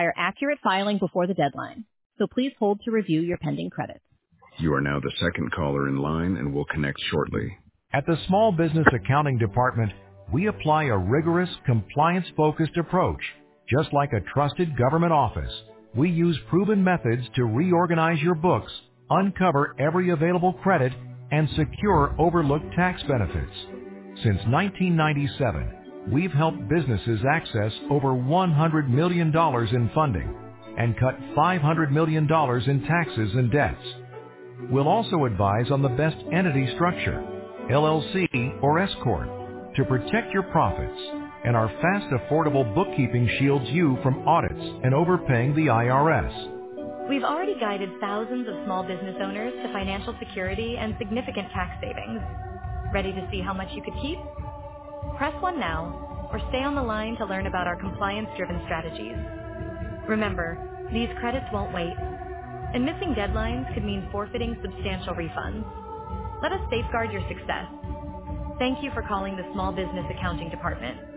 require accurate filing before the deadline, so please hold to review your pending credits. You are now the second caller in line and will connect shortly. At the Small Business Accounting Department, we apply a rigorous, compliance-focused approach. Just like a trusted government office, we use proven methods to reorganize your books, uncover every available credit, and secure overlooked tax benefits. Since 1997, we've helped businesses access over $100 million in funding and cut $500 million in taxes and debts. We'll also advise on the best entity structure, LLC or S Corp, to protect your profits, and our fast, affordable bookkeeping shields you from audits and overpaying the IRS. We've already guided thousands of small business owners to financial security and significant tax savings. Ready to see how much you could keep? Press 1 now, or stay on the line to learn about our compliance-driven strategies. Remember, these credits won't wait, and missing deadlines could mean forfeiting substantial refunds. Let us safeguard your success. Thank you for calling the Small Business Accounting Department.